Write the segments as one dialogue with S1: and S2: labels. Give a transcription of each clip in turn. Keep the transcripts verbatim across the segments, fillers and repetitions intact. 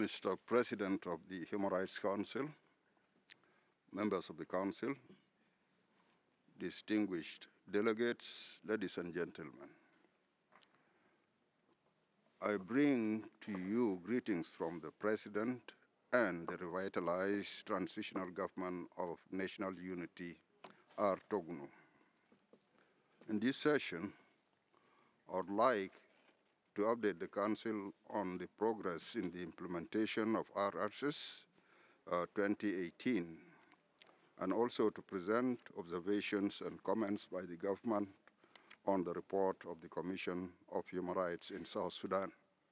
S1: Mister President of the Human Rights Council, members of the Council, distinguished delegates, ladies and gentlemen. I bring to you greetings from the President and the revitalized transitional government of national unity, R. Tognu. In this session, I would like to update the Council on the progress in the implementation of R R S uh, twenty eighteen, and also to present observations and comments by the government on the report of the Commission of Human Rights in South Sudan.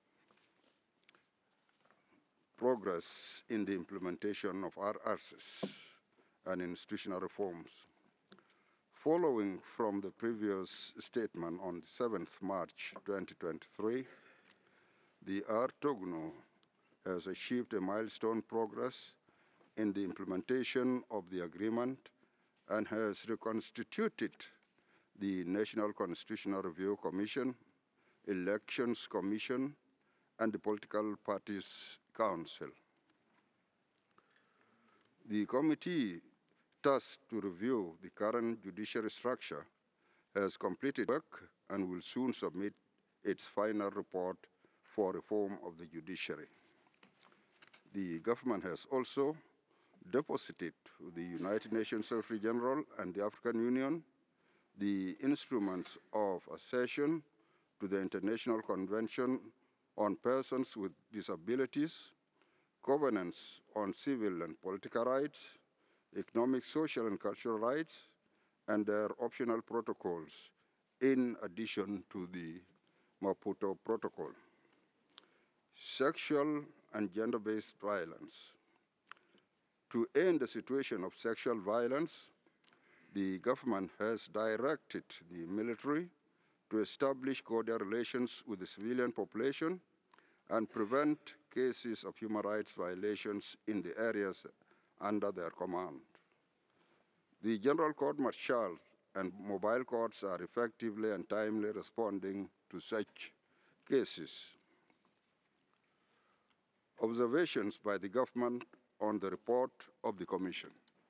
S1: Progress in the implementation of R R S and institutional reforms. Following from the previous statement on the seventh of March twenty twenty-three, the R. Tognu has achieved a milestone progress in the implementation of the agreement and has reconstituted the National Constitutional Review Commission, Elections Commission, and the Political Parties Council. The committee tasked to review the current judiciary structure has completed work and will soon submit its final report for reform of the judiciary. The government has also deposited with the United Nations Secretary General and the African Union the instruments of accession to the International Convention on Persons with Disabilities, Covenants on Civil and Political Rights, Economic, Social, and Cultural Rights, and their optional protocols, in addition to the Maputo Protocol. Sexual and gender-based violence. To end the situation of sexual violence, the government has directed the military to establish cordial relations with the civilian population and prevent cases of human rights violations in the areas under their command. The General Court Martial and mobile courts are effectively and timely responding to such cases. Observations by the government on the report of the Commission.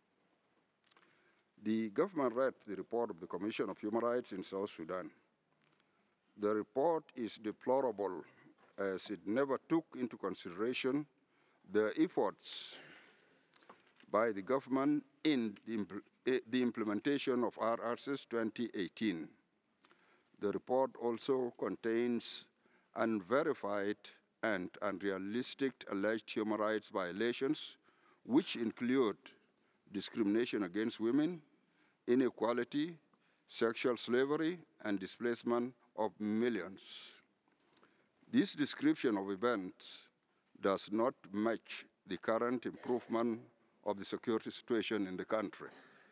S1: The government read the report of the Commission of Human Rights in South Sudan. The report is deplorable as it never took into consideration the efforts by the government in the, impl the implementation of R R S twenty eighteen. The report also contains unverified and unrealistic alleged human rights violations, which include discrimination against women, inequality, sexual slavery, and displacement of millions. This description of events does not match the current improvement of the security situation in the country.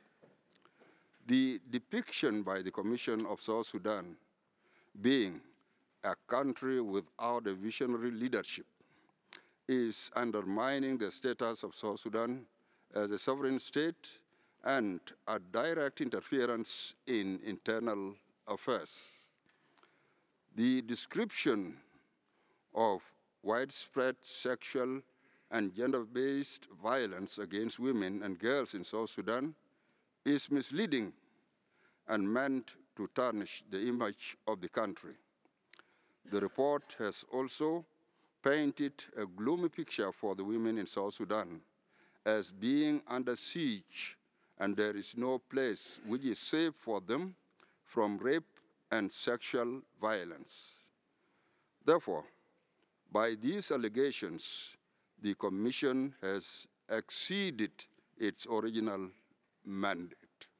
S1: The depiction by the Commission of South Sudan being a country without a visionary leadership is undermining the status of South Sudan as a sovereign state and a direct interference in internal affairs. The description of widespread sexual and gender-based violence against women and girls in South Sudan is misleading and meant to tarnish the image of the country. The report has also painted a gloomy picture for the women in South Sudan as being under siege, and there is no place which is safe for them from rape and sexual violence. Therefore, by these allegations, the Commission has exceeded its original mandate.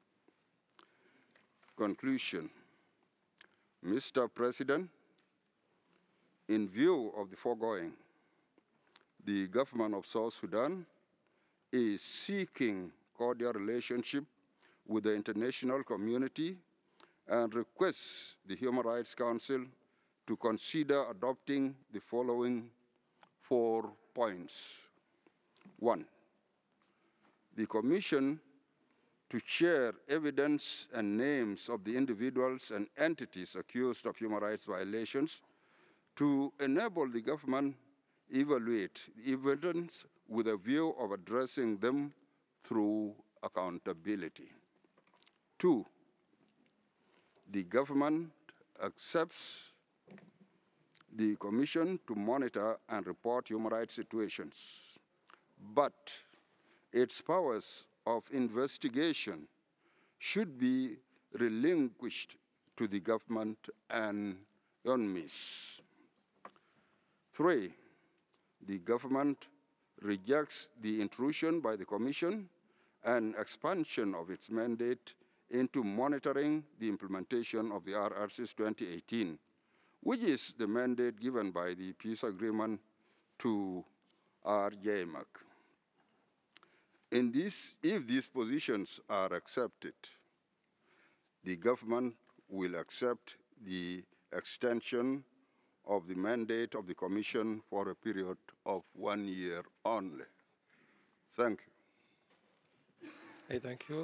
S1: Conclusion. Mister President, in view of the foregoing, the government of South Sudan is seeking cordial relationship with the international community and requests the Human Rights Council to consider adopting the following four points. One, the Commission to share evidence and names of the individuals and entities accused of human rights violations to enable the government evaluate evidence with a view of addressing them through accountability. Two, the government accepts the Commission to monitor and report human rights situations, but its powers of investigation should be relinquished to the government and UNMISS. Three, the government rejects the intrusion by the Commission and expansion of its mandate into monitoring the implementation of the R R Cs twenty eighteen, which is the mandate given by the peace agreement to R J M A C. In this, if these positions are accepted, the government will accept the extension of the mandate of the Commission for a period of one year only. Thank you.
S2: Hey, thank you.